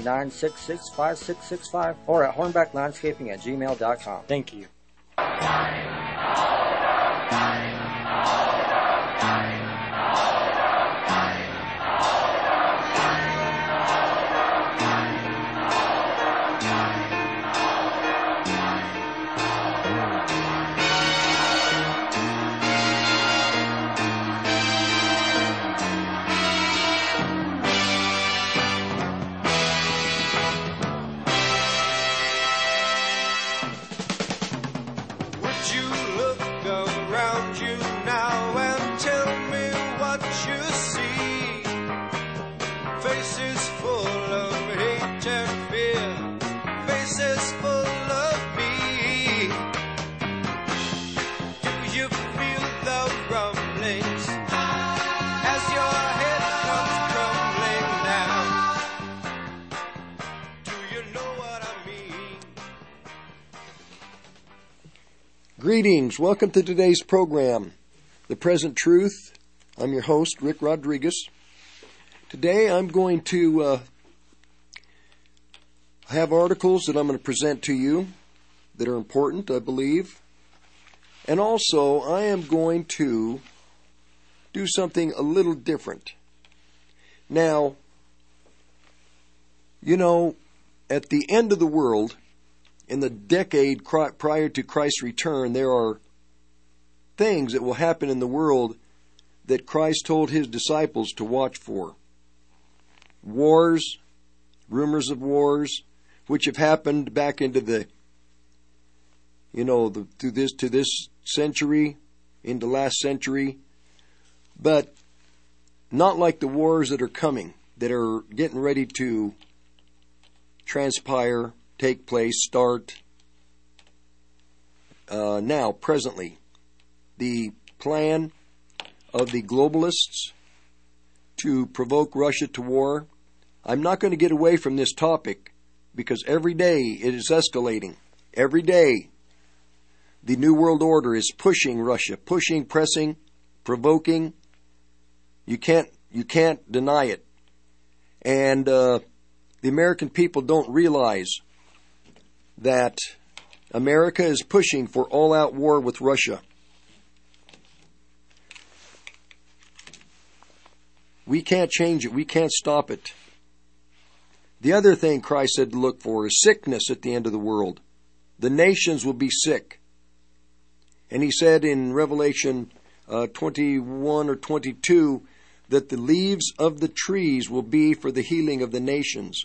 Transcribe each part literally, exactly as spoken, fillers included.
nine six six, five six six five or at hornback landscaping at gmail dot com. Thank you. Greetings. Welcome to today's program, The Present Truth. I'm your host, Rick Rodriguez. Today I'm going to uh, have articles that I'm going to present to you that are important, I believe. And also, I am going to do something a little different. Now, you know, at the end of the world, in the decade prior to Christ's return, there are things that will happen in the world that Christ told his disciples to watch for. Wars, rumors of wars, which have happened back into the, you know, the, to this to this century, into last century, but not like the wars that are coming, that are getting ready to transpire, take place, start uh, now, presently. The plan of the globalists to provoke Russia to war. I'm not going to get away from this topic because every day it is escalating. Every day the New World Order is pushing Russia, pushing, pressing, provoking. You can't, you can't deny it. And uh, the American people don't realize that America is pushing for all-out war with Russia. We can't change it. We can't stop it. The other thing Christ said to look for is sickness at the end of the world. The nations will be sick. And he said in Revelation uh, twenty-one or twenty-two that the leaves of the trees will be for the healing of the nations.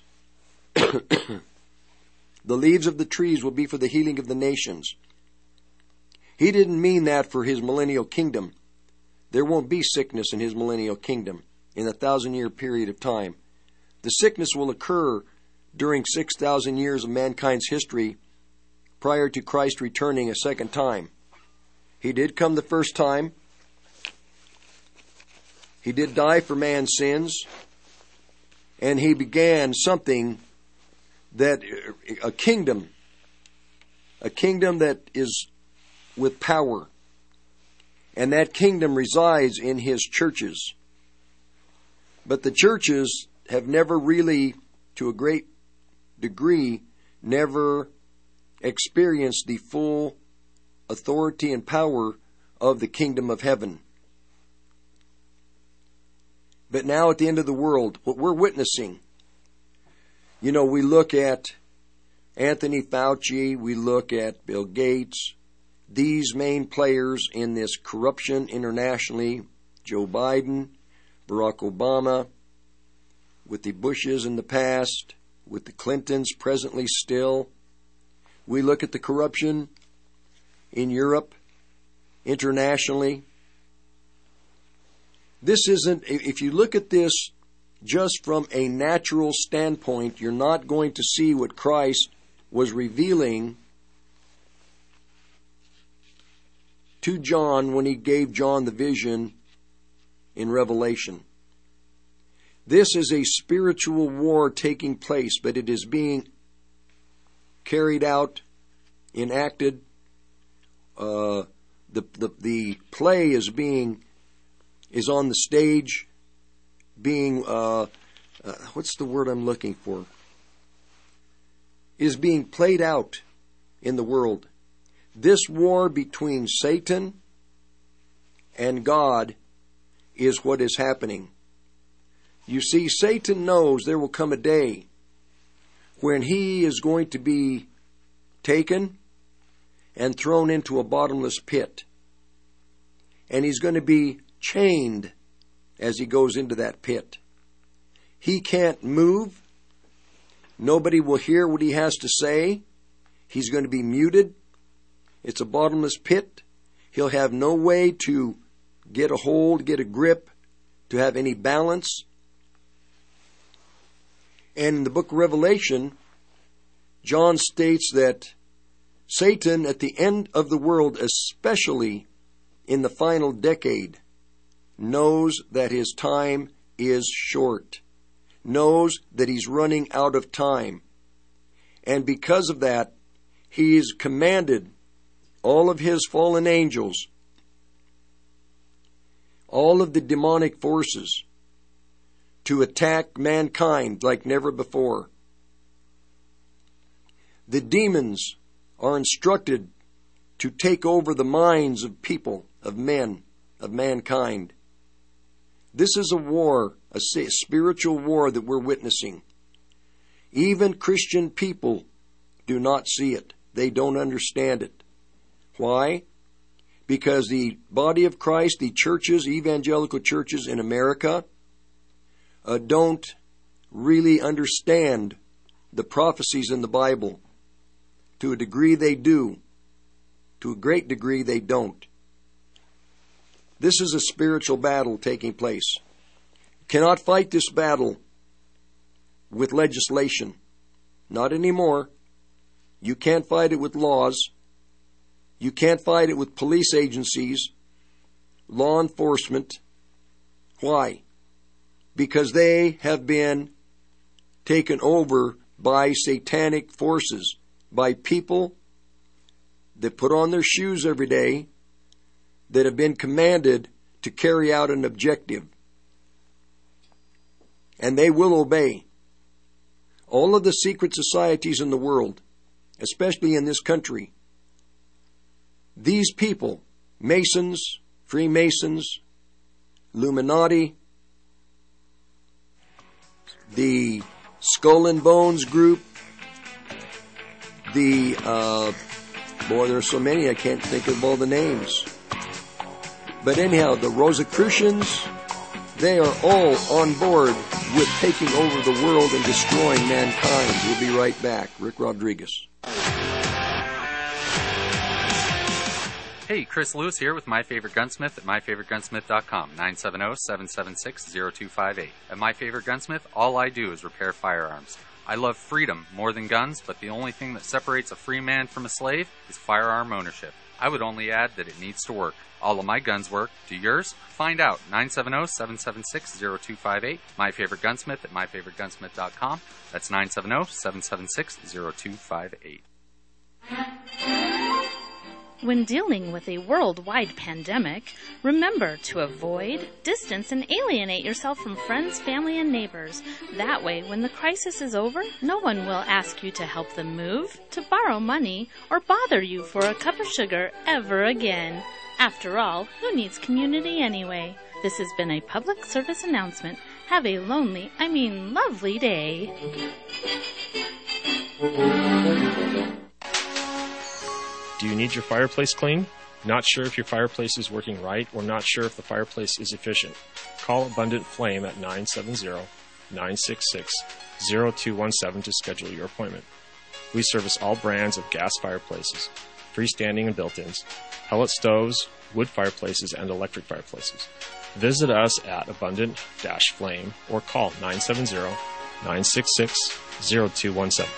The leaves of the trees will be for the healing of the nations. He didn't mean that for his millennial kingdom. There won't be sickness in his millennial kingdom in a thousand-year period of time. The sickness will occur during six thousand years of mankind's history prior to Christ returning a second time. He did come the first time. He did die for man's sins. And he began something that a kingdom, a kingdom that is with power, and that kingdom resides in his churches. But the churches have never really, to a great degree, never experienced the full authority and power of the kingdom of heaven. But now at the end of the world, what we're witnessing, you know, we look at Anthony Fauci, we look at Bill Gates, these main players in this corruption internationally, Joe Biden, Barack Obama, with the Bushes in the past, with the Clintons presently still. We look at the corruption in Europe, internationally. This isn't, if you look at this just from a natural standpoint, you're not going to see what Christ was revealing to John when he gave John the vision in Revelation. This is a spiritual war taking place, but it is being carried out, enacted. Uh, the, the the play is being is on the stage, being uh, uh, what's the word I'm looking for? is being played out in the world. This war between Satan and God is what is happening. You see, Satan knows there will come a day when he is going to be taken and thrown into a bottomless pit. And he's going to be chained as he goes into that pit. He can't move. Nobody will hear what he has to say. He's going to be muted. It's a bottomless pit. He'll have no way to get a hold, get a grip, to have any balance. And in the book of Revelation, John states that Satan at the end of the world, especially in the final decade, knows that his time is short, knows that he's running out of time. And because of that, he's commanded all of his fallen angels, all of the demonic forces, to attack mankind like never before. The demons are instructed to take over the minds of people, of men, of mankind. This is a war, a spiritual war that we're witnessing. Even Christian people do not see it. They don't understand it. Why? Because the body of Christ, the churches, evangelical churches in America, uh, don't really understand the prophecies in the Bible. To a degree they do. To a great degree they don't. This is a spiritual battle taking place. You cannot fight this battle with legislation. Not anymore. You can't fight it with laws. You can't fight it with police agencies, law enforcement. Why? Because they have been taken over by satanic forces, by people that put on their shoes every day, that have been commanded to carry out an objective. And they will obey. All of the secret societies in the world, especially in this country, these people, Masons, Freemasons, Illuminati, the Skull and Bones group, the, uh, boy, there are so many I can't think of all the names. But anyhow, the Rosicrucians, they are all on board with taking over the world and destroying mankind. We'll be right back. Rick Rodriguez. Hey, Chris Lewis here with My Favorite Gunsmith at my favorite gunsmith dot com, nine seven zero, seven seven six, zero two five eight. At My Favorite Gunsmith, all I do is repair firearms. I love freedom more than guns, but the only thing that separates a free man from a slave is firearm ownership. I would only add that it needs to work. All of my guns work. Do yours? Find out. nine seven zero, seven seven six, zero two five eight. My Favorite Gunsmith at my favorite gunsmith dot com. That's nine seven zero, seven seven six, zero two five eight. When dealing with a worldwide pandemic, remember to avoid, distance, and alienate yourself from friends, family, and neighbors. That way, when the crisis is over, no one will ask you to help them move, to borrow money, or bother you for a cup of sugar ever again. After all, who needs community anyway? This has been a public service announcement. Have a lonely, I mean lovely day. Do you need your fireplace cleaned? Not sure if your fireplace is working right or not sure if the fireplace is efficient? Call Abundant Flame at nine seven zero, nine six six, zero two one seven to schedule your appointment. We service all brands of gas fireplaces, freestanding and built-ins, pellet stoves, wood fireplaces, and electric fireplaces. Visit us at Abundant Flame or call nine seven zero, nine six six, zero two one seven.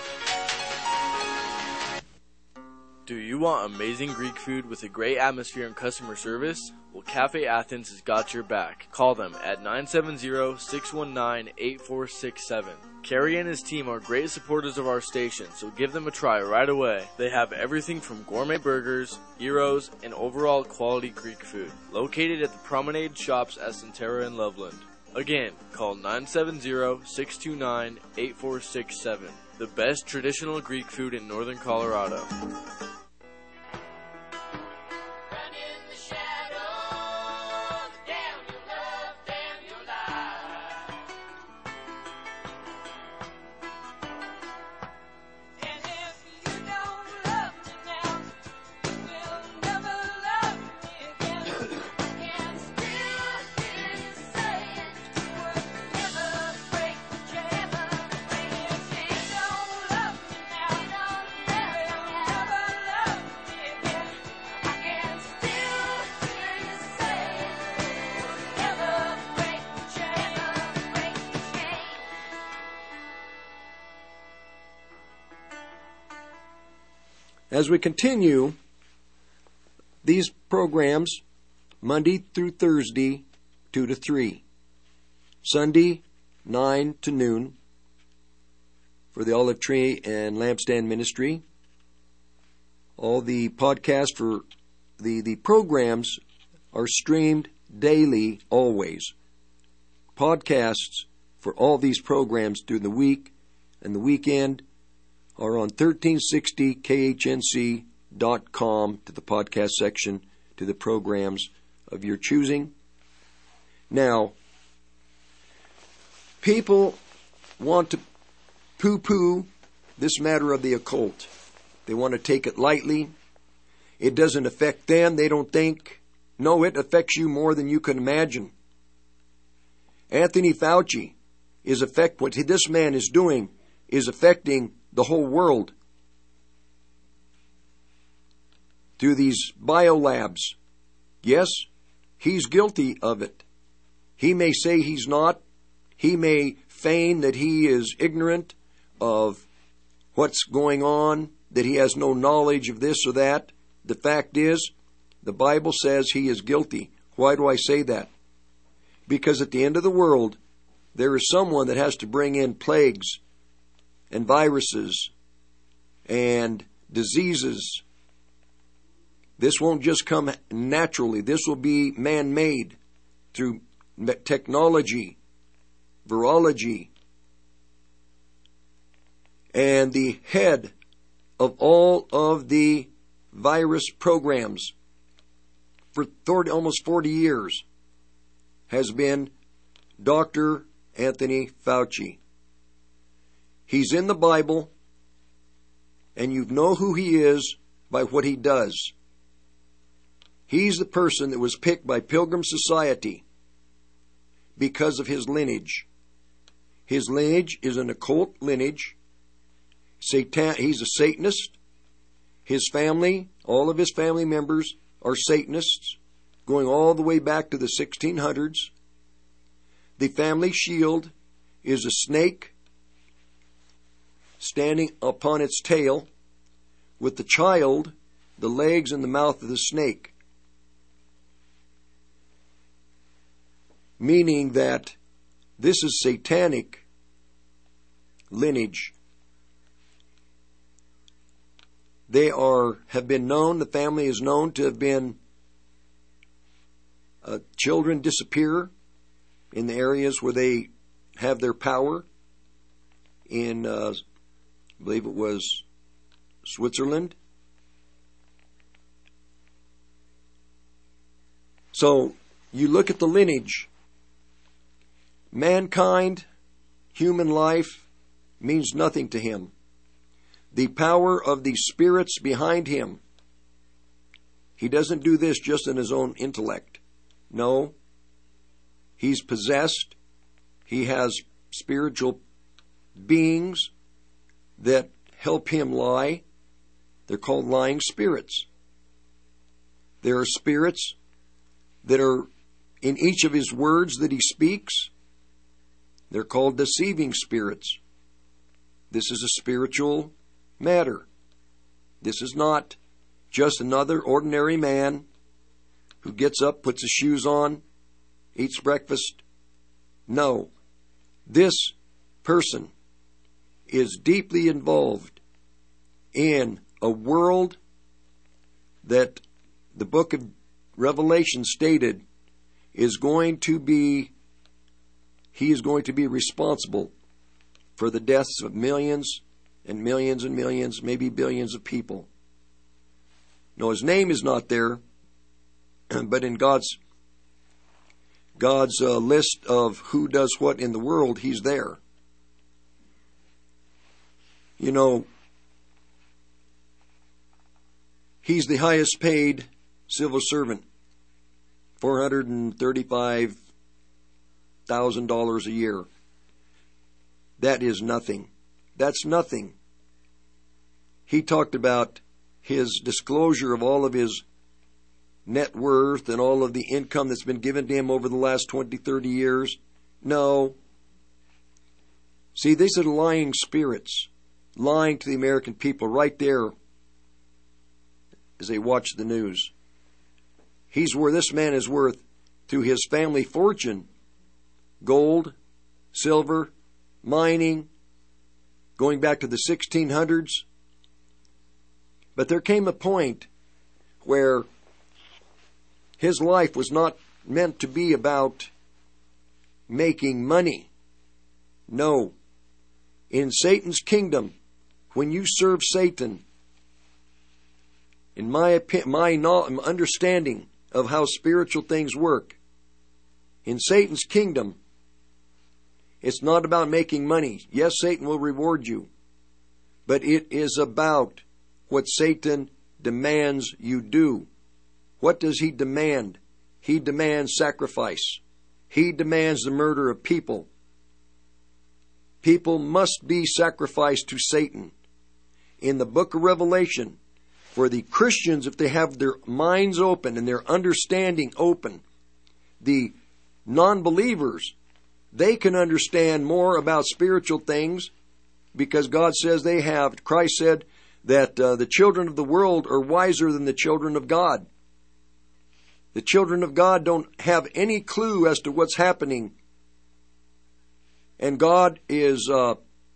Do you want amazing Greek food with a great atmosphere and customer service? Well, Cafe Athens has got your back. Call them at nine seven zero, six one nine, eight four six seven. Kerry and his team are great supporters of our station, so give them a try right away. They have everything from gourmet burgers, gyros, and overall quality Greek food. Located at the Promenade Shops at Centera in Loveland. Again, call nine seven zero, six two nine, eight four six seven. the best traditional Greek food in northern Colorado. As we continue these programs, Monday through Thursday, two to three. Sunday, nine to noon for the Olive Tree and Lampstand Ministry. All the podcasts for the, the programs are streamed daily, always. Podcasts for all these programs through the week and the weekend are on thirteen sixty K H N C dot com to the podcast section to the programs of your choosing. Now, people want to poo-poo this matter of the occult. They want to take it lightly. It doesn't affect them, they don't think. No, it affects you more than you can imagine. Anthony Fauci is affect what this man is doing is affecting the whole world through these biolabs. Yes, he's guilty of it. He may say he's not. He may feign that he is ignorant of what's going on, that he has no knowledge of this or that. The fact is, the Bible says he is guilty. Why do I say that? Because at the end of the world, there is someone that has to bring in plagues and viruses and diseases. This won't just come naturally. This will be man-made through technology, virology. And the head of all of the virus programs for thirty, almost forty years has been Doctor Anthony Fauci. He's in the Bible, and you know who he is by what he does. He's the person that was picked by Pilgrim Society because of his lineage. His lineage is an occult lineage. Satan, he's a Satanist. His family, all of his family members are Satanists, going all the way back to the sixteen hundreds. The family shield is a snake standing upon its tail, with the child, the legs and the mouth of the snake. Meaning that this is satanic lineage. They are have been known, the family is known to have been uh, children disappear in the areas where they have their power. In uh, I believe it was Switzerland. So you look at the lineage. Mankind, human life, means nothing to him. The power of the spirits behind him. He doesn't do this just in his own intellect. No. He's possessed. He has spiritual beings that help him lie. They're called lying spirits. There are spirits that are in each of his words that he speaks. They're called deceiving spirits. This is a spiritual matter. This is not just another ordinary man who gets up, puts his shoes on, eats breakfast. No. This person is deeply involved in a world that the book of Revelation stated is going to be, he is going to be responsible for the deaths of millions and millions and millions, maybe billions of people. No, his name is not there, but in God's God's uh, list of who does what in the world, he's there. You know, he's the highest paid civil servant, four hundred thirty-five thousand dollars a year. That is nothing. That's nothing. He talked about his disclosure of all of his net worth and all of the income that's been given to him over the last twenty, thirty years. No. See, these are lying spirits, lying to the American people right there as they watch the news. He's where this man is worth through his family fortune, gold, silver, mining, going back to the sixteen hundreds. But there came a point where his life was not meant to be about making money. No. In Satan's kingdom, when you serve Satan, in my my understanding of how spiritual things work, in Satan's kingdom, it's not about making money. Yes, Satan will reward you, but it is about what Satan demands you do. What does he demand? He demands sacrifice. He demands the murder of people. People must be sacrificed to Satan. In the book of Revelation, for the Christians, if they have their minds open and their understanding open, the non-believers, they can understand more about spiritual things because God says they have. Christ said that uh, the children of the world are wiser than the children of God. The children of God don't have any clue as to what's happening. And God is, uh,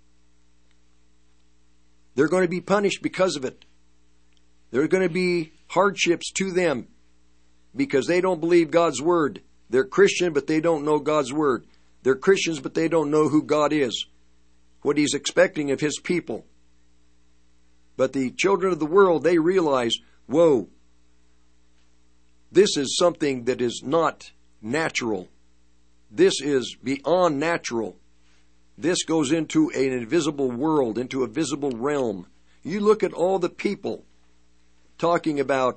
they're going to be punished because of it. There are going to be hardships to them because they don't believe God's word. They're Christian, but they don't know God's word. They're Christians, but they don't know who God is, what he's expecting of his people. But the children of the world, they realize, whoa, this is something that is not natural. This is beyond natural. This goes into an invisible world, into a visible realm. You look at all the people talking about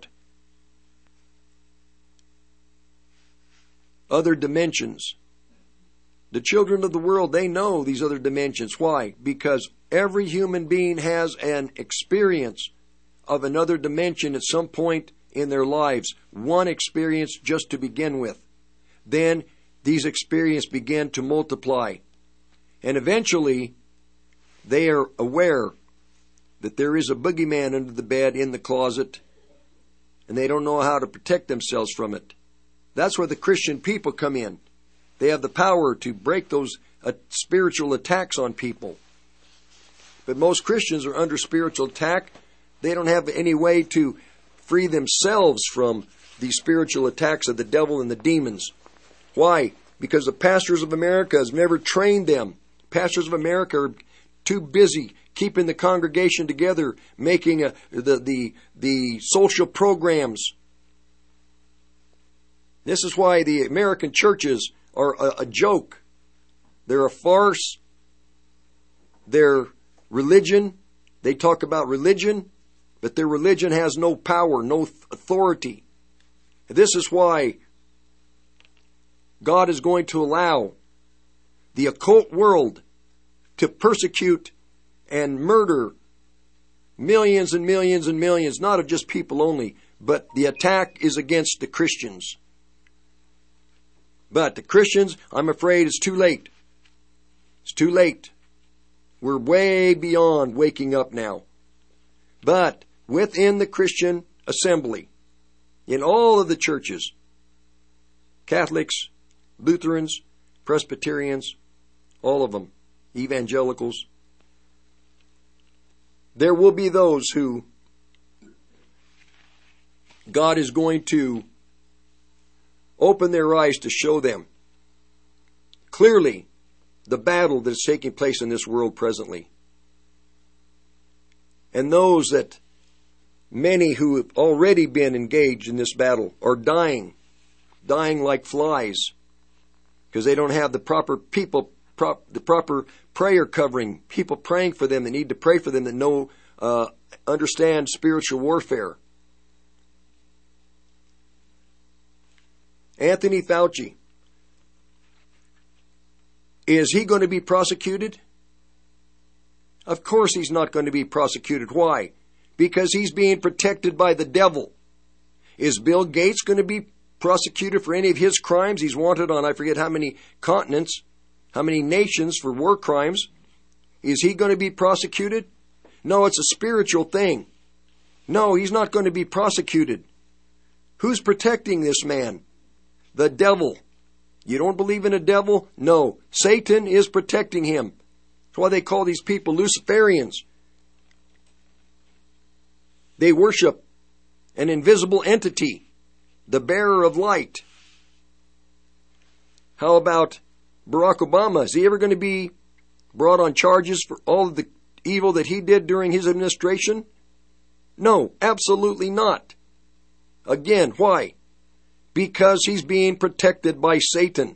other dimensions. The children of the world, they know these other dimensions. Why? Because every human being has an experience of another dimension at some point in their lives. One experience just to begin with. Then these experiences begin to multiply. And eventually, they are aware that there is a boogeyman under the bed in the closet, and they don't know how to protect themselves from it. That's where the Christian people come in. They have the power to break those uh, spiritual attacks on people. But most Christians are under spiritual attack. They don't have any way to free themselves from the spiritual attacks of the devil and the demons. Why? Because the pastors of America has never trained them. Pastors of America are too busy keeping the congregation together, making a, the, the, the social programs. This is why the American churches are a, a joke. They're a farce. Their religion, they talk about religion, but their religion has no power, no authority. This is why God is going to allow the occult world to persecute and murder millions and millions and millions, not of just people only, but the attack is against the Christians. But the Christians, I'm afraid it's too late. It's too late. We're way beyond waking up now. But within the Christian assembly, in all of the churches, Catholics, Lutherans, Presbyterians, all of them, evangelicals, there will be those who God is going to open their eyes to show them clearly the battle that is taking place in this world presently. and those that many who have already been engaged in this battle are dying, dying like flies, because they don't have the proper people, prop, the proper prayer covering, people praying for them that need to pray for them that know, uh, understand spiritual warfare. Anthony Fauci, is he going to be prosecuted? Of course he's not going to be prosecuted. Why? Because he's being protected by the devil. Is Bill Gates going to be prosecuted for any of his crimes? He's wanted on I forget how many continents, how many nations for war crimes. Is he going to be prosecuted? No, it's a spiritual thing. No, he's not going to be prosecuted. Who's protecting this man? The devil. You don't believe in a devil? No. Satan is protecting him. That's why they call these people Luciferians. They worship an invisible entity, the bearer of light. How about Barack Obama? Is he ever going to be brought on charges for all of the evil that he did during his administration? No, absolutely not. Again, why? Because he's being protected by Satan.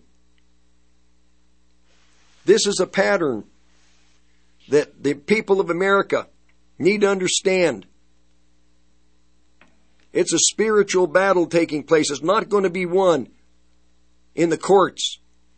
This is a pattern that the people of America need to understand. It's a spiritual battle taking place. It's not going to be won in the courts.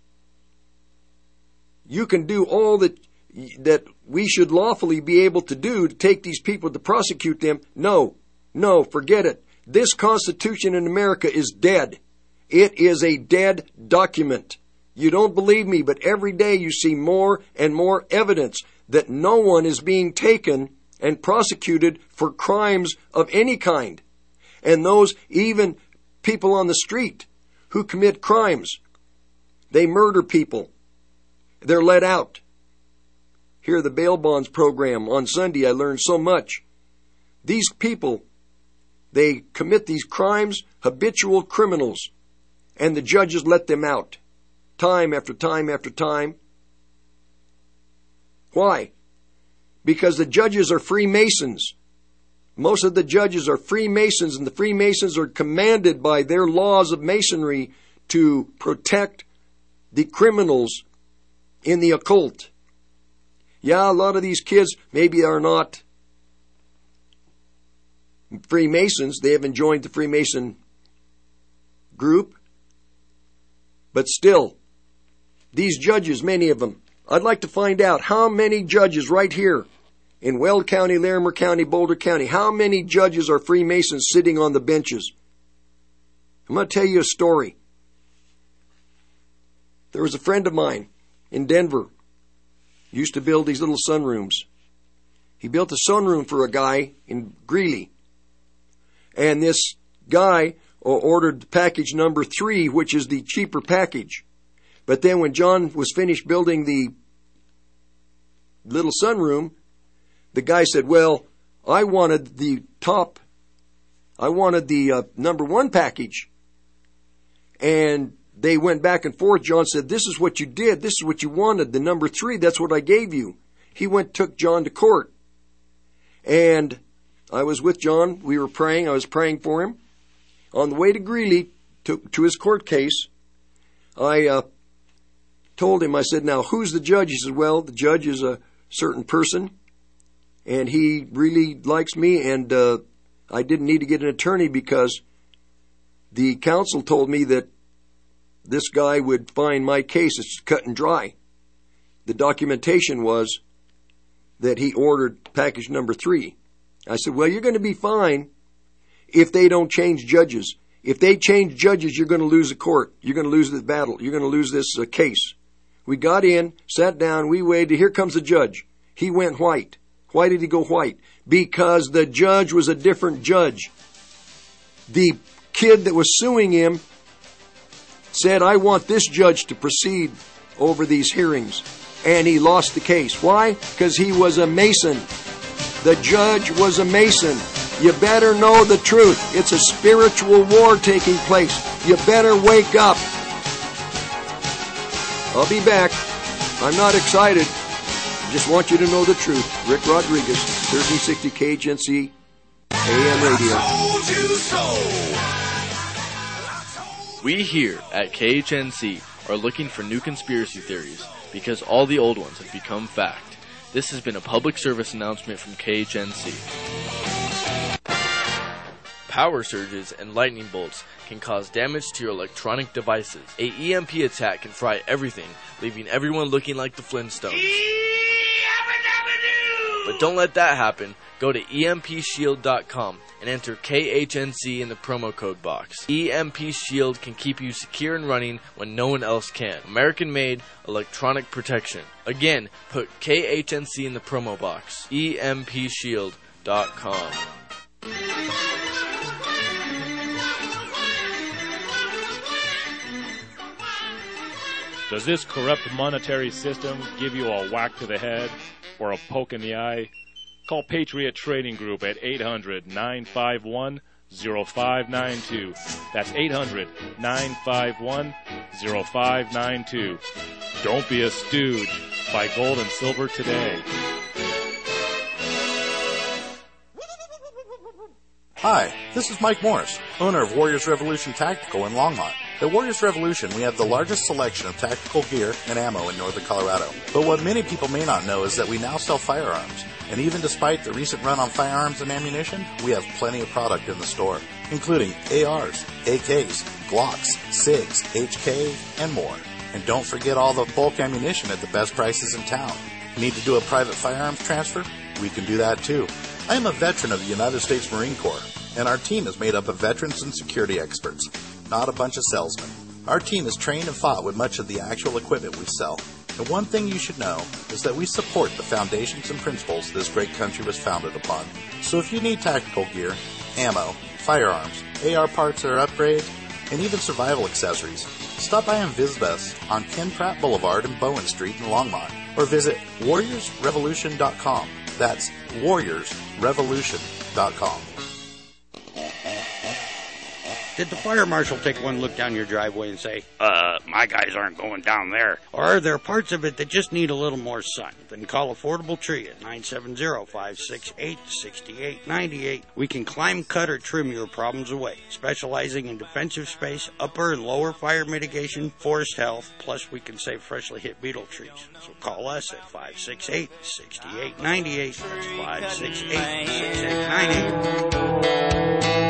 You can do all that that we should lawfully be able to do to take these people to prosecute them. No, no, forget it. This Constitution in America is dead. It is a dead document. You don't believe me, but every day you see more and more evidence that no one is being taken and prosecuted for crimes of any kind. And those, even people on the street who commit crimes, they murder people. They're let out. Here, the bail bonds program on Sunday, I learned so much. These people, they commit these crimes, habitual criminals, and the judges let them out time after time after time. Why? Because the judges are Freemasons. Most of the judges are Freemasons, and the Freemasons are commanded by their laws of Masonry to protect the criminals in the occult. Yeah, a lot of these kids maybe are not Freemasons. They haven't joined the Freemason group. But still, these judges, many of them, I'd like to find out how many judges right here in Weld County, Larimer County, Boulder County, how many judges are Freemasons sitting on the benches? I'm going to tell you a story. There was a friend of mine in Denver. He used to build these little sunrooms. He built a sunroom for a guy in Greeley. And this guy ordered package number three, which is the cheaper package. But then when John was finished building the little sunroom, the guy said, well, I wanted the top, I wanted the uh, number one package. And they went back and forth. John said, this is what you did. This is what you wanted. The number three, that's what I gave you. He went, took John to court. And I was with John. We were praying. I was praying for him. On the way to Greeley, to, to his court case, I uh, told him, I said, now, who's the judge? He said, well, the judge is a certain person, and he really likes me, and uh, I didn't need to get an attorney because the counsel told me that this guy would find my case. It's cut and dry. The documentation was that he ordered package number three. I said, well, you're going to be fine if they don't change judges. If they change judges, you're going to lose the court. You're going to lose this battle. You're going to lose this uh, case. We got in, sat down, we waited. Here comes the judge. He went white. Why did he go white? Because the judge was a different judge. The kid that was suing him said, I want this judge to proceed over these hearings. And he lost the case. Why? Because he was a Mason. The judge was a Mason. You better know the truth. It's a spiritual war taking place. You better wake up. I'll be back. I'm not excited. I just want you to know the truth. Rick Rodriguez. thirteen sixty K H N C A M radio. We here at K H N C are looking for new conspiracy theories because all the old ones have become fact. This has been a public service announcement from K H N C. Power surges and lightning bolts can cause damage to your electronic devices. A E M P attack can fry everything, leaving everyone looking like the Flintstones. But don't let that happen. Go to E M P shield dot com and enter K H N C in the promo code box. E M P Shield can keep you secure and running when no one else can. American-made electronic protection. Again, put K H N C in the promo box. E M P shield dot com. Does this corrupt monetary system give you a whack to the head or a poke in the eye? Call Patriot Trading Group at eight hundred, nine five one, zero five nine two. That's eight hundred, nine five one, zero five nine two. Don't be a stooge. Buy gold and silver today. Hi, this is Mike Morris, owner of Warriors Revolution Tactical in Longmont. At Warriors Revolution, we have the largest selection of tactical gear and ammo in northern Colorado. But what many people may not know is that we now sell firearms. And even despite the recent run on firearms and ammunition, we have plenty of product in the store, including A Rs, A Ks, Glocks, SIGs, H K, and more. And don't forget all the bulk ammunition at the best prices in town. Need to do a private firearms transfer? We can do that too. I am a veteran of the United States Marine Corps, and our team is made up of veterans and security experts, not a bunch of salesmen. Our team is trained and fought with much of the actual equipment we sell. And one thing you should know is that we support the foundations and principles this great country was founded upon. So if you need tactical gear, ammo, firearms, A R parts or upgrades, and even survival accessories, stop by and visit us on Ken Pratt Boulevard and Bowen Street in Longmont, or visit Warriors Revolution dot com. That's Warriors Revolution dot com. Did the fire marshal take one look down your driveway and say, uh, my guys aren't going down there? Or are there parts of it that just need a little more sun? Then call Affordable Tree at nine seven zero, five six eight, six eight nine eight. We can climb, cut, or trim your problems away. Specializing in defensive space, upper and lower fire mitigation, forest health, plus we can save freshly hit beetle trees. So call us at five six eight, six eight nine eight. That's five six eight, six eight nine eight.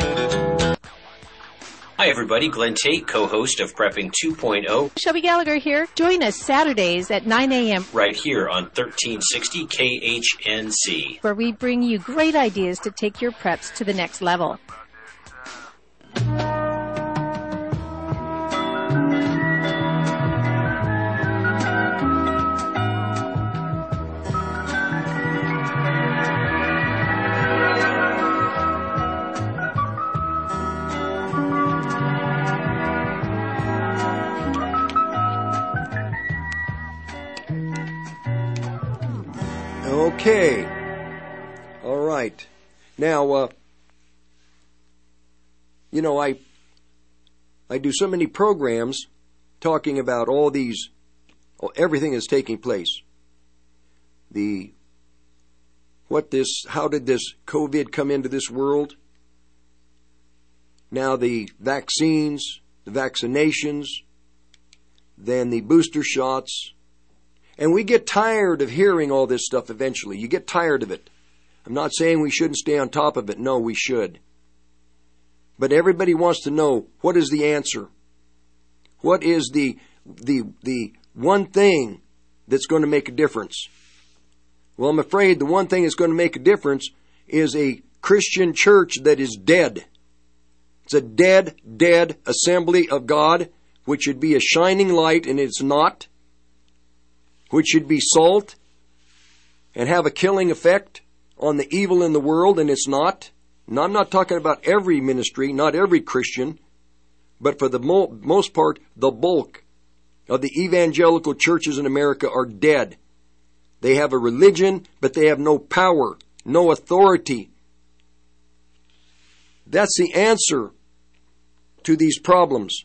Hi everybody, Glenn Tate, co-host of Prepping two point oh. Shelby Gallagher here. Join us Saturdays at nine a.m. right here on thirteen sixty K H N C, where we bring you great ideas to take your preps to the next level. Okay. All right. Now, uh, you know, I I do so many programs talking about all these, everything that's taking place. The, what this, how did this COVID come into this world? Now the vaccines, the vaccinations, then the booster shots. And we get tired of hearing all this stuff eventually. You get tired of it. I'm not saying we shouldn't stay on top of it. No, we should. But everybody wants to know, what is the answer? What is the the the one thing that's going to make a difference? Well, I'm afraid the one thing that's going to make a difference is a Christian church that is dead. It's a dead, dead assembly of God, which should be a shining light, and it's not. Which should be salt and have a killing effect on the evil in the world, and it's not. And I'm not talking about every ministry, not every Christian, but for the mo- most part, the bulk of the evangelical churches in America are dead. They have a religion, but they have no power, no authority. That's the answer to these problems.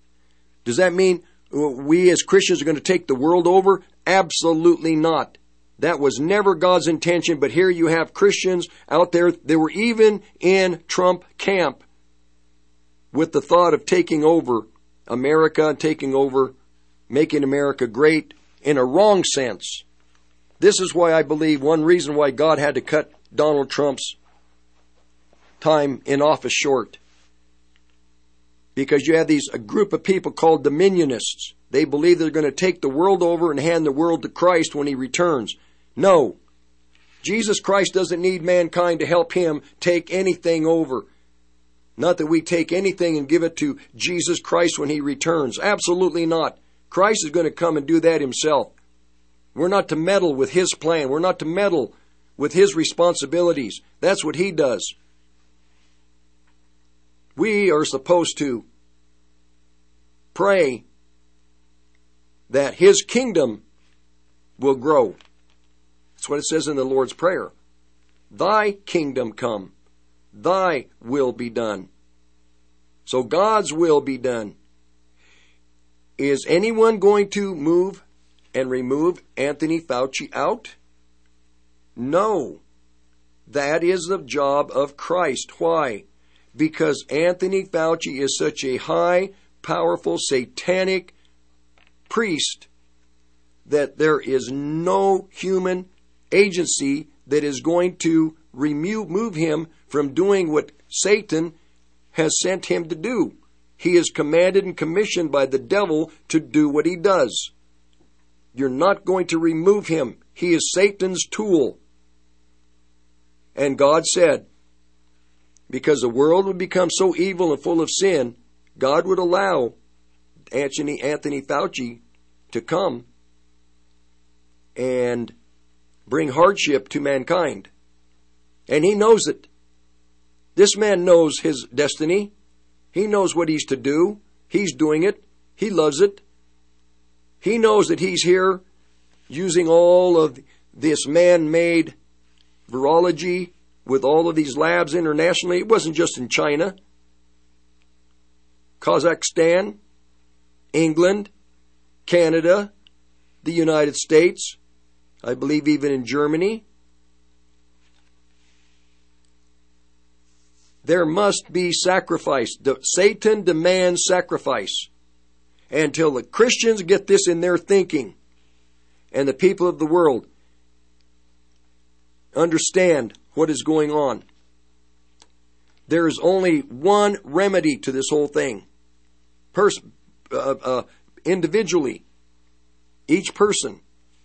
Does that mean we as Christians are going to take the world over? Absolutely not. That was never God's intention, but here you have Christians out there. They were even in Trump camp with the thought of taking over America and taking over, making America great in a wrong sense. This is why I believe one reason why God had to cut Donald Trump's time in office short. Because you have these a group of people called dominionists. They believe they're going to take the world over and hand the world to Christ when he returns. No. Jesus Christ doesn't need mankind to help him take anything over. Not that we take anything and give it to Jesus Christ when he returns. Absolutely not. Christ is going to come and do that himself. We're not to meddle with his plan. We're not to meddle with his responsibilities. That's what he does. We are supposed to pray that his kingdom will grow. That's what it says in the Lord's Prayer. Thy kingdom come. Thy will be done. So God's will be done. Is anyone going to move and remove Anthony Fauci out? No. That is the job of Christ. Why? Because Anthony Fauci is such a high, powerful, satanic priest that there is no human agency that is going to remove him from doing what Satan has sent him to do. He is commanded and commissioned by the devil to do what he does. You're not going to remove him. He is Satan's tool. And God said, because the world would become so evil and full of sin, God would allow Anthony, Anthony Fauci to come and bring hardship to mankind. And he knows it. This man knows his destiny. He knows what he's to do. He's doing it. He loves it. He knows that he's here using all of this man-made virology with all of these labs internationally. It wasn't just in China. Kazakhstan, England, Canada, the United States, I believe even in Germany. There must be sacrifice. Satan demands sacrifice. Until the Christians get this in their thinking, and the people of the world understand what is going on, there is only one remedy to this whole thing. Pers- uh, uh, individually, each person,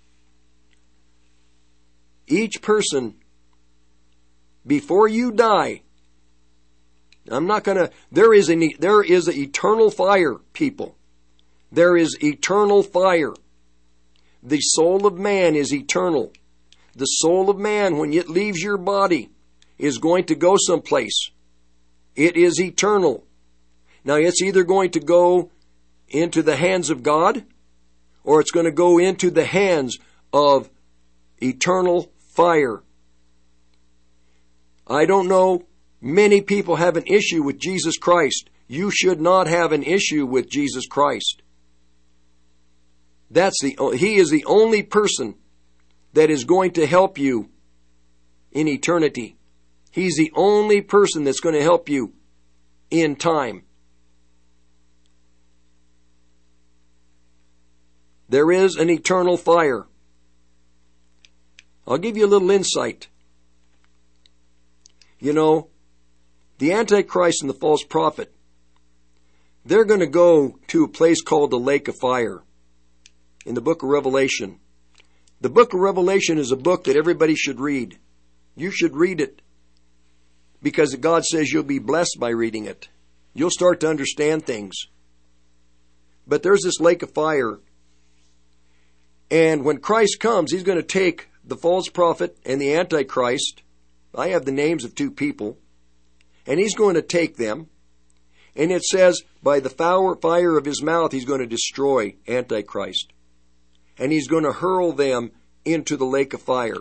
each person, before you die, I'm not going to, there is an, there is an eternal fire, people. There is eternal fire. The soul of man is eternal. The soul of man, when it leaves your body, is going to go someplace. It is eternal. Now, it's either going to go into the hands of God, or it's going to go into the hands of eternal fire. I don't know. Many people have an issue with Jesus Christ. You should not have an issue with Jesus Christ. That's the, he is the only person that is going to help you in eternity. He's the only person that's going to help you in time. There is an eternal fire. I'll give you a little insight. You know, the Antichrist and the false prophet, they're going to go to a place called the lake of fire in the book of Revelation. The book of Revelation is a book that everybody should read. You should read it because God says you'll be blessed by reading it. You'll start to understand things. But there's this lake of fire. And when Christ comes, he's going to take the false prophet and the Antichrist. I have the names of two people. And he's going to take them. And it says, by the fire of his mouth, he's going to destroy Antichrist. And he's going to hurl them into the lake of fire.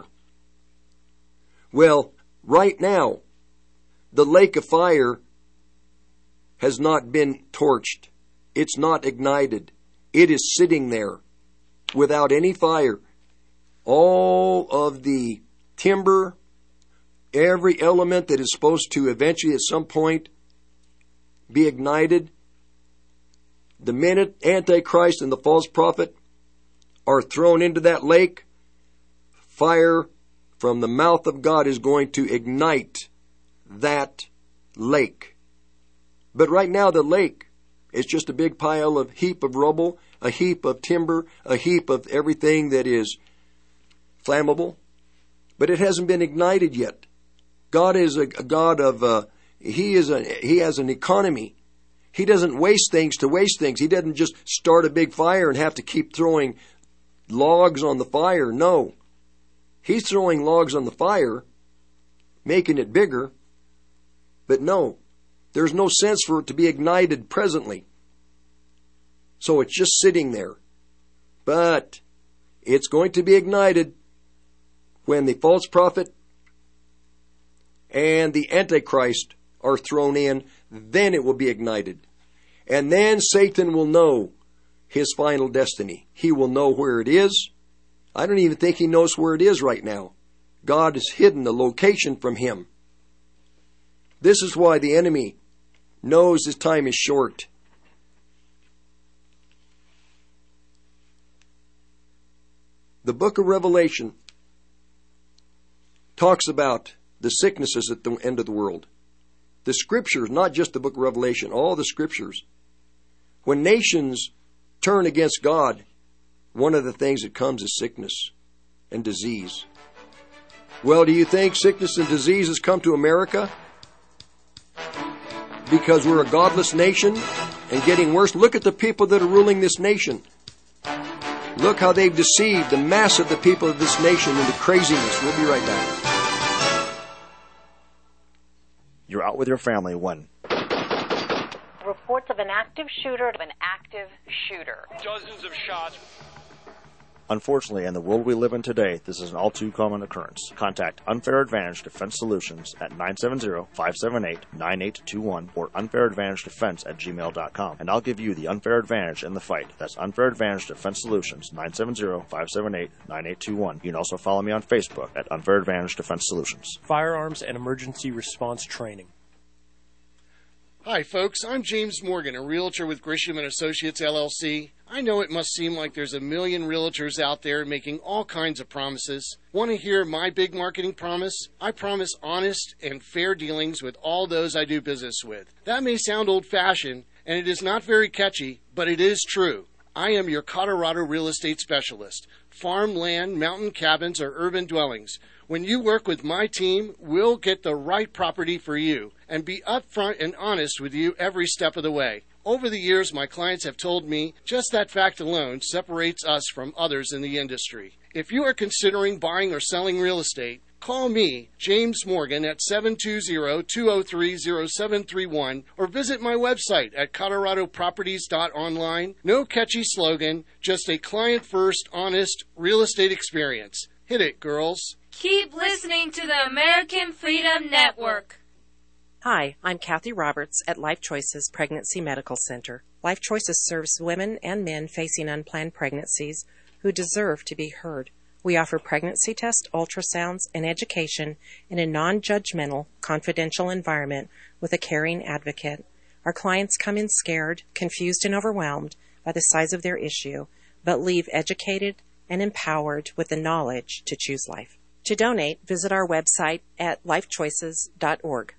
Well, right now, the lake of fire has not been torched. It's not ignited. It is sitting there without any fire. all of the timber, every element that is supposed to eventually at some point be ignited, the minute Antichrist and the false prophet are thrown into that lake, fire from the mouth of God is going to ignite that lake. But right now the lake is just a big pile of heap of rubble, a heap of timber, a heap of everything that is flammable. But it hasn't been ignited yet. God is a, a God of, uh, he is a, he has an economy. He doesn't waste things to waste things. He doesn't just start a big fire and have to keep throwing logs on the fire. No. He's throwing logs on the fire, making it bigger. But no, there's no sense for it to be ignited presently. So it's just sitting there. But it's going to be ignited when the false prophet and the Antichrist are thrown in. Then it will be ignited. And then Satan will know his final destiny. He will know where it is. I don't even think he knows where it is right now. God has hidden the location from him. This is why the enemy knows his time is short. The book of Revelation talks about the sicknesses at the end of the world. The scriptures, not just the book of Revelation, all the scriptures. When nations turn against God, one of the things that comes is sickness and disease. Well, do you think sickness and disease has come to America because we're a godless nation and getting worse? Look at the people that are ruling this nation. Look how they've deceived the mass of the people of this nation into craziness. We'll be right back. You're out with your family when? Reports of an active shooter, of an active shooter. Dozens of shots. Unfortunately, in the world we live in today, this is an all too common occurrence. Contact Unfair Advantage Defense Solutions at nine seven zero, five seven eight, nine eight two one or unfair advantage defense at gmail dot com, and I'll give you the unfair advantage in the fight. That's Unfair Advantage Defense Solutions, nine seven zero, five seven eight, nine eight two one. You can also follow me on Facebook at Unfair Advantage Defense Solutions. Firearms and emergency response training. Hi, folks. I'm James Morgan, a realtor with Grisham and Associates, L L C. I know it must seem like there's a million realtors out there making all kinds of promises. Want to hear my big marketing promise? I promise honest and fair dealings with all those I do business with. That may sound old-fashioned, and it is not very catchy, but it is true. I am your Colorado real estate specialist. Farm land, mountain cabins, or urban dwellings. When you work with my team, we'll get the right property for you and be upfront and honest with you every step of the way. Over the years, my clients have told me just that fact alone separates us from others in the industry. If you are considering buying or selling real estate, call me, James Morgan, at seven two zero, two zero three, zero seven three one or visit my website at colorado properties dot online. No catchy slogan, just a client-first, honest real estate experience. Hit it, girls. Keep listening to the American Freedom Network. Hi, I'm Kathy Roberts at Life Choices Pregnancy Medical Center. Life Choices serves women and men facing unplanned pregnancies who deserve to be heard. We offer pregnancy tests, ultrasounds, and education in a non-judgmental, confidential environment with a caring advocate. Our clients come in scared, confused, and overwhelmed by the size of their issue, but leave educated and empowered with the knowledge to choose life. To donate, visit our website at life choices dot org.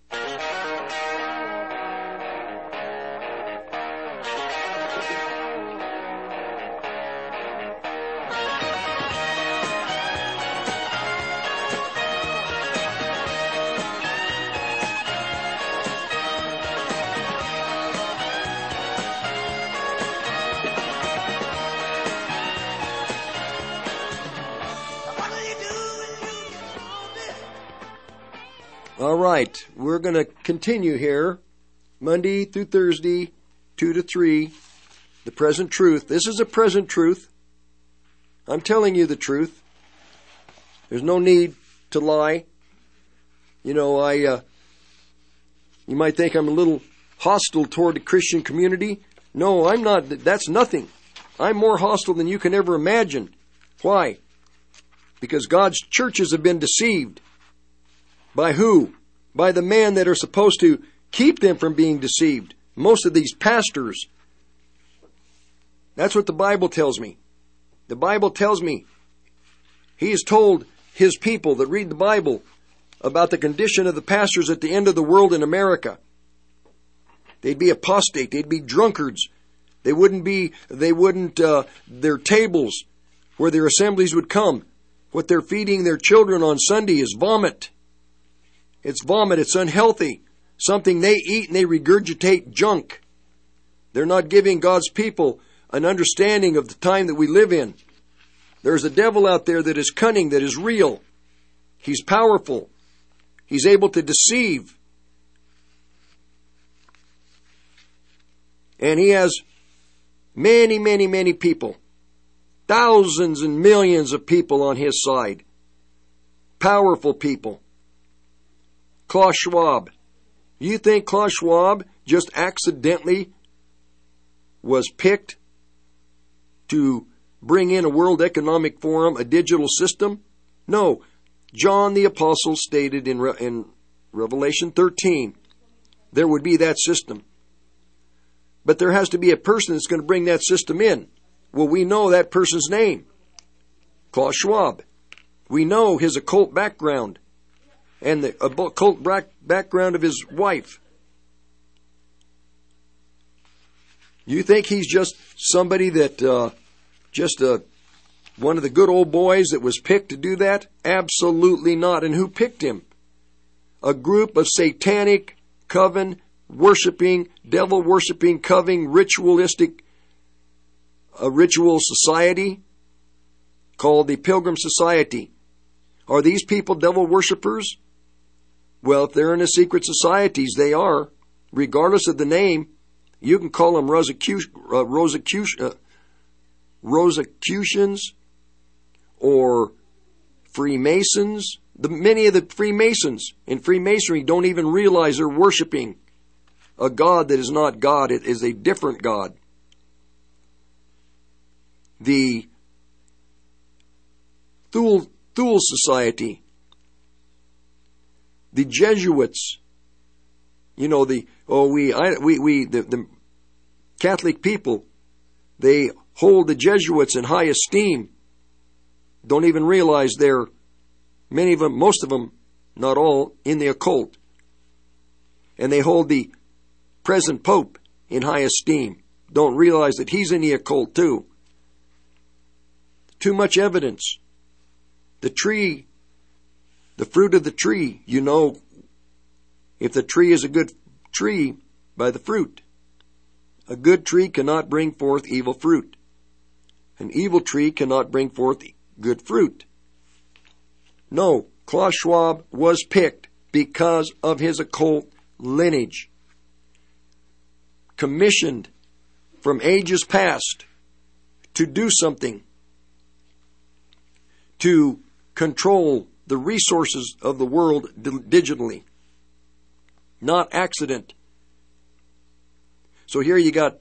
All right, we're going to continue here, Monday through Thursday, two to three, the present truth. This is a present truth. I'm telling you the truth. There's no need to lie. You know, I, uh, you might think I'm a little hostile toward the Christian community. No, I'm not. That's nothing. I'm more hostile than you can ever imagine. Why? Because God's churches have been deceived. By who? By the men that are supposed to keep them from being deceived. Most of these pastors. That's what the Bible tells me. The Bible tells me He has told His people that read the Bible about the condition of the pastors at the end of the world in America. They'd be apostate. They'd be drunkards. They wouldn't be, they wouldn't, uh, their tables where their assemblies would come. What they're feeding their children on Sunday is vomit. It's vomit. It's unhealthy. Something they eat and they regurgitate junk. They're not giving God's people an understanding of the time that we live in. There's a devil out there that is cunning, that is real. He's powerful. He's able to deceive. And he has many, many, many people. Thousands and millions of people on his side. Powerful people. Klaus Schwab. You think Klaus Schwab just accidentally was picked to bring in a World Economic Forum, a digital system? No. John the Apostle stated in, Re- in Revelation thirteen, there would be that system. But there has to be a person that's going to bring that system in. Well, we know that person's name. Klaus Schwab. We know his occult background and the occult background of his wife. You think he's just somebody that, uh, just a, one of the good old boys that was picked to do that? Absolutely not. And who picked him? A group of satanic, coven, worshipping, devil worshipping, coven, ritualistic, a ritual society called the Pilgrim Society. Are these people devil worshippers? Well, if they're in the secret societies, they are. Regardless of the name, you can call them Rosicrucians, uh, Rosicrucians, uh, Rosicrucians or Freemasons. The, many of the Freemasons in Freemasonry don't even realize they're worshiping a God that is not God. It is a different God. The Thule, Thule Society, the Jesuits, you know, the, oh, we, I, we, we, the, the Catholic people, they hold the Jesuits in high esteem. Don't even realize they're, many of them, most of them, not all, in the occult. And they hold the present Pope in high esteem. Don't realize that he's in the occult too. Too much evidence. The tree, the fruit of the tree, you know, if the tree is a good tree by the fruit. A good tree cannot bring forth evil fruit. An evil tree cannot bring forth good fruit. No, Klaus Schwab was picked because of his occult lineage. Commissioned from ages past to do something, to control the resources of the world digitally. Not accident. So here you got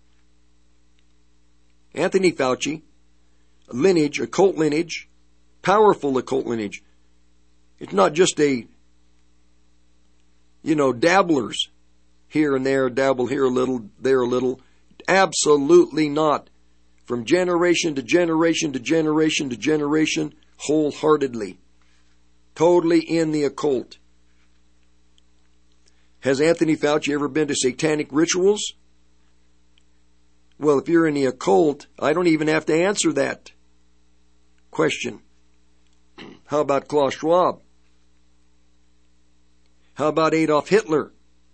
Anthony Fauci, lineage, occult lineage, powerful occult lineage. It's not just a, you know, dabblers here and there, dabble here a little, there a little. Absolutely not. From generation to generation to generation to generation, wholeheartedly. Totally in the occult. Has Anthony Fauci ever been to satanic rituals? Well, if you're in the occult, I don't even have to answer that question. How about Klaus Schwab? How about Adolf Hitler?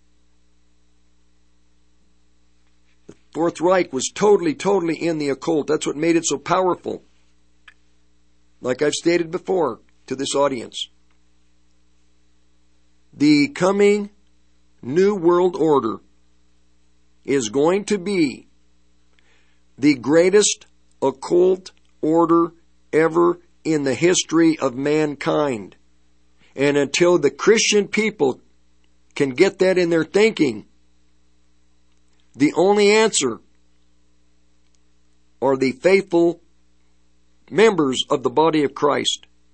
The Fourth Reich was totally, totally in the occult. That's what made it so powerful. Like I've stated before to this audience. The coming New World Order is going to be the greatest occult order ever in the history of mankind. And until the Christian people can get that in their thinking, the only answer are the faithful members of the body of Christ.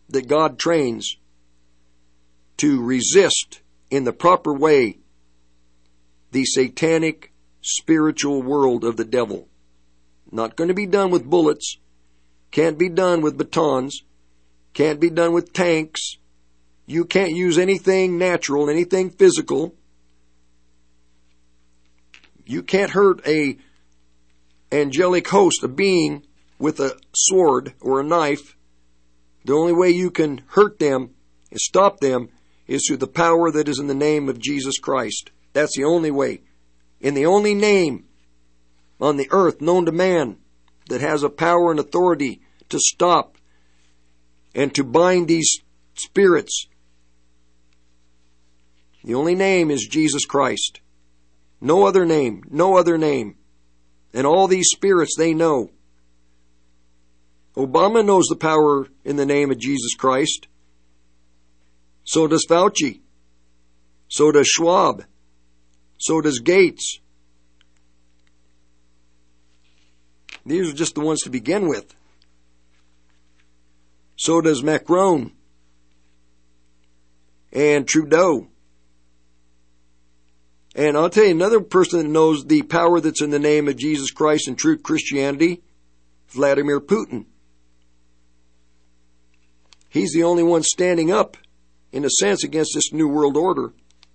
that God trains to resist in the proper way the satanic spiritual world of the devil. Not going to be done with bullets, can't be done with batons, can't be done with tanks. You can't use anything natural, anything physical. You can't hurt a angelic host, a being, with a sword or a knife. The only way you can hurt them and stop them is through the power that is in the name of Jesus Christ. That's the only way. In the only name on the earth known to man that has a power and authority to stop and to bind these spirits. The only name is Jesus Christ. No other name, no other name. And all these spirits, they know. Obama knows the power in the name of Jesus Christ. So does Fauci. So does Schwab. So does Gates. These are just the ones to begin with. So does Macron and Trudeau. And I'll tell you another person that knows the power that's in the name of Jesus Christ and true Christianity, Vladimir Putin. He's the only one standing up, in a sense, against this New World Order.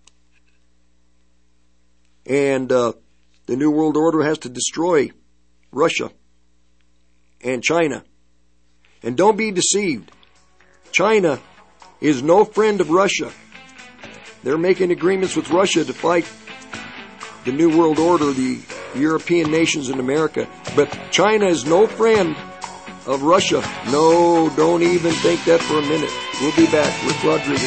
And uh, the New World Order has to destroy Russia and China. And don't be deceived. China is no friend of Russia. They're making agreements with Russia to fight the New World Order, the European nations in America. But China is no friend of Russia. No, don't even think that for a minute. We'll be back. Rick Rodriguez.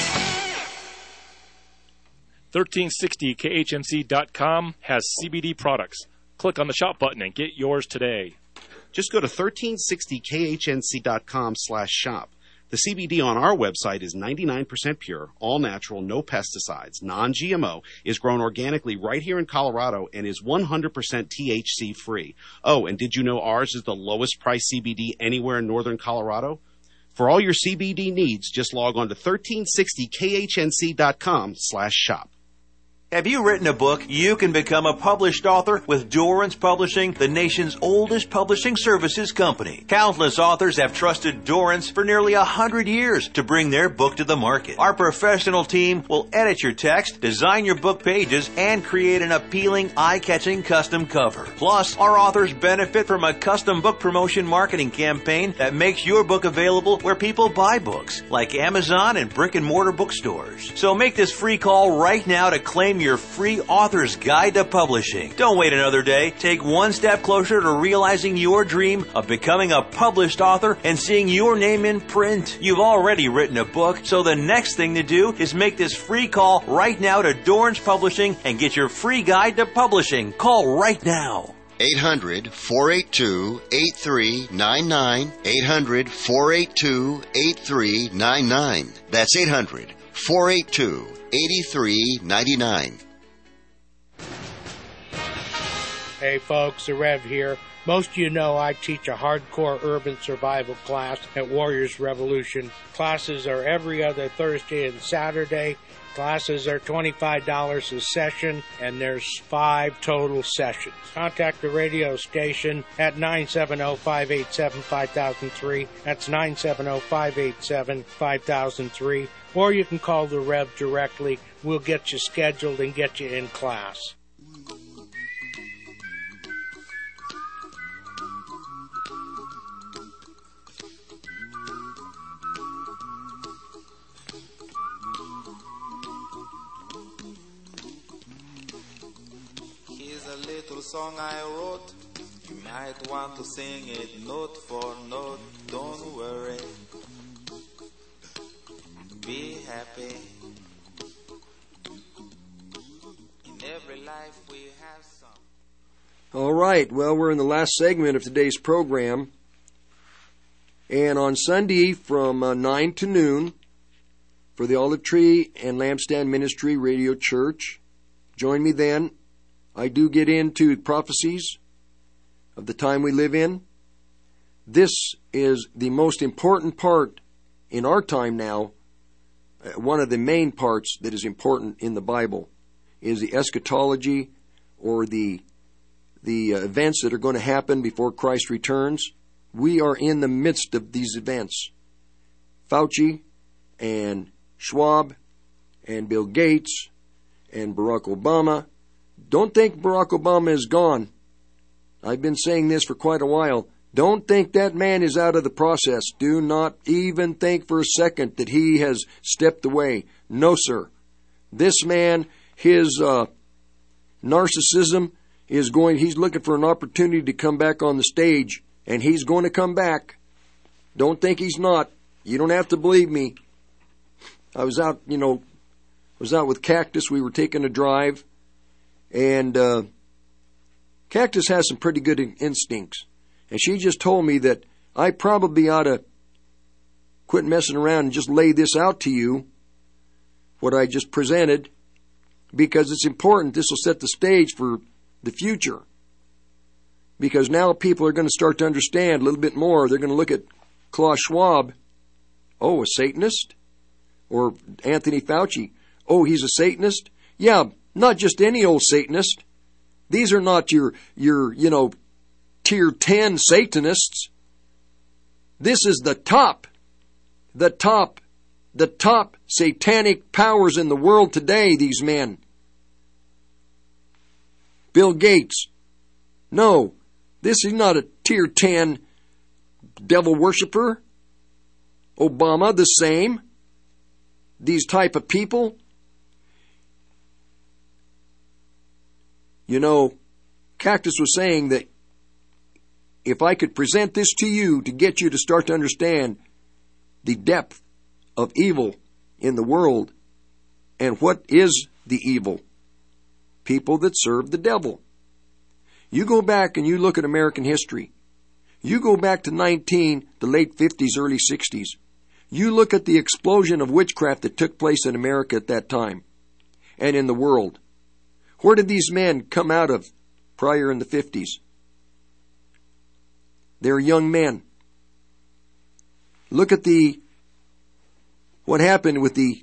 thirteen sixty K H N C dot com has C B D products. Click on the shop button and get yours today. Just go to thirteen sixty K H N C dot com slash shop. The C B D on our website is ninety-nine percent pure, all natural, no pesticides, non-G M O, is grown organically right here in Colorado, and is one hundred percent T H C free. Oh, and did you know ours is the lowest price C B D anywhere in northern Colorado? For all your C B D needs, just log on to thirteen sixty K H N C dot com slash shop. Have you written a book? You can become a published author with Dorrance Publishing, the nation's oldest publishing services company. Countless authors have trusted Dorrance for nearly a hundred years to bring their book to the market. Our professional team will edit your text, design your book pages, and create an appealing, eye-catching custom cover. Plus, our authors benefit from a custom book promotion marketing campaign that makes your book available where people buy books, like Amazon and brick-and-mortar bookstores. So make this free call right now to claim your free author's guide to publishing. Don't wait another day. Take one step closer to realizing your dream of becoming a published author and seeing your name in print. You've already written a book, so the next thing to do is make this free call right now to Dorrance Publishing and get your free guide to publishing. Call right now. eight hundred, four eight two, eight three nine nine. eight hundred, four eight two, eight three nine nine. That's eight hundred, four eight two, eighty-three ninety-nine. Hey folks, the Rev here. Most of you know I teach a hardcore urban survival class at Warriors Revolution. Classes are every other Thursday and Saturday. Classes are twenty-five dollars a session, and there's five total sessions. Contact the radio station at nine seven zero, five eight seven, five thousand three. That's nine seven zero, five eight seven, five thousand three. Or you can call the Rev directly. We'll get you scheduled and get you in class. Here's a little song I wrote. You might want to sing it note for note. Don't worry. Be happy. In every life we have some. All right, well, we're in the last segment of today's program. And on Sunday from uh, nine to noon for the Olive Tree and Lampstand Ministry Radio Church, join me then. I do get into prophecies of the time we live in. This is the most important part in our time now, one of the main parts that is important in the Bible is the eschatology, or the the uh, events that are going to happen before Christ returns. We are in the midst of these events. Fauci and Schwab and Bill Gates and Barack Obama. Don't think Barack Obama is gone. I've been saying this for quite a while. Don't think that man is out of the process. Do not even think for a second that he has stepped away. No, sir. This man, his uh, narcissism is going, he's looking for an opportunity to come back on the stage, and he's going to come back. Don't think he's not. You don't have to believe me. I was out, you know, was out with Cactus. We were taking a drive, and uh, Cactus has some pretty good instincts. And she just told me that I probably ought to quit messing around and just lay this out to you, what I just presented, because it's important. This will set the stage for the future. Because now people are going to start to understand a little bit more. They're going to look at Klaus Schwab. Oh, a Satanist? Or Anthony Fauci. Oh, he's a Satanist? Yeah, not just any old Satanist. These are not your, your, you know, tier ten Satanists. This is the top, the top, the top satanic powers in the world today, these men. Bill Gates. No, this is not a tier ten devil worshiper. Obama, the same. These type of people. You know, Cactus was saying that if I could present this to you to get you to start to understand the depth of evil in the world, and what is the evil? People that serve the devil. You go back and you look at American history. You go back to nineteen, the late fifties, early sixties. You look at the explosion of witchcraft that took place in America at that time and in the world. Where did these men come out of prior in the fifties? They're young men. Look at the what happened with the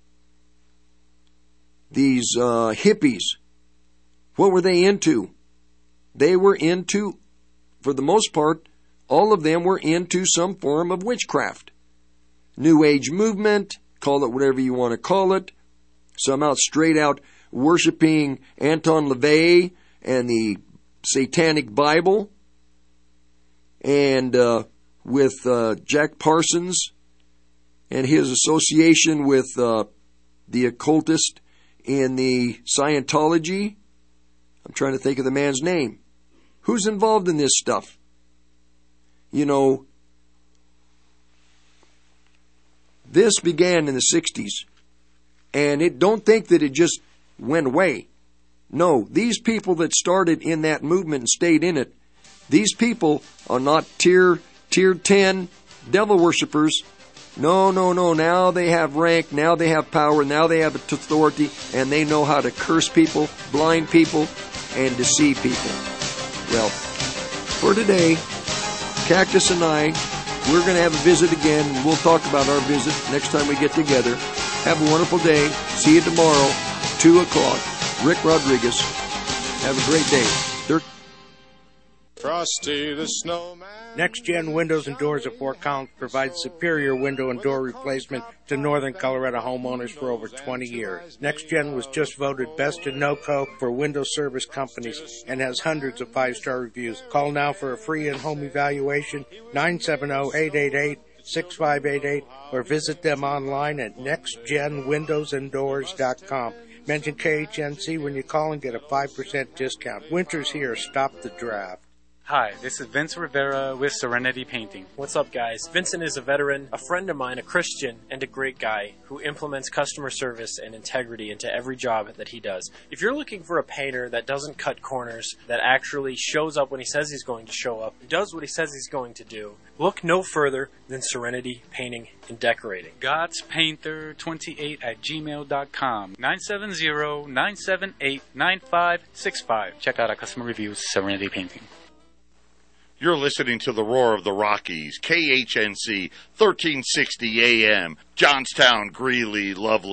these uh, hippies. What were they into? They were into, for the most part, all of them were into some form of witchcraft. New Age movement, call it whatever you want to call it. Some out straight out worshiping Anton LaVey and the Satanic Bible. And uh, with uh, Jack Parsons and his association with uh, the occultist in the Scientology. I'm trying to think of the man's name. Who's involved in this stuff? You know, this began in the sixties. And it don't think that it just went away. No, these people that started in that movement and stayed in it, these people are not tier tier ten devil worshippers. No, no, no. Now they have rank. Now they have power. Now they have authority. And they know how to curse people, blind people, and deceive people. Well, for today, Cactus and I, we're going to have a visit again. We'll talk about our visit next time we get together. Have a wonderful day. See you tomorrow, two o'clock. Rick Rodriguez. Have a great day. Dirk. Frosty the Snowman. Next Gen Windows and Doors of Fort Collins provides superior window and door replacement to Northern Colorado homeowners for over twenty years. Next Gen was just voted Best in NoCo for window service companies and has hundreds of five-star reviews. Call now for a free in-home evaluation, nine seven zero, eight eight eight, six five eight eight, or visit them online at next gen windows and doors dot com. Mention K H N C when you call and get a five percent discount. Winter's here. Stop the draft. Hi, this is Vince Rivera with Serenity Painting. What's up, guys? Vincent is a veteran, a friend of mine, a Christian, and a great guy who implements customer service and integrity into every job that he does. If you're looking for a painter that doesn't cut corners, that actually shows up when he says he's going to show up, and does what he says he's going to do, look no further than Serenity Painting and Decorating. Gods Painter twenty-eight at gmail dot com. nine seven zero, nine seven eight, nine five six five. Check out our customer reviews, Serenity Painting. You're listening to the Roar of the Rockies, K H N C, thirteen sixty A M, Johnstown, Greeley, Lovely.